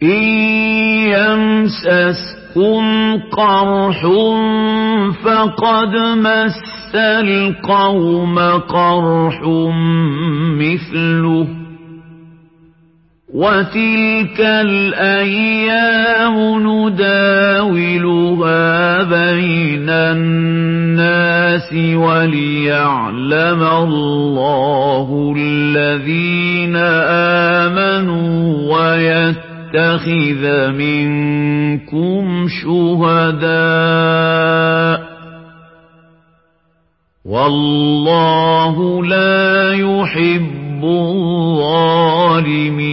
إن يمسسكم قرح فقد مس القوم قرح مثله وتلك الأيام نداولها بين الناس وليعلم الله الذين آمنوا ويتخذ منكم شهداء والله لا يحب الظالمين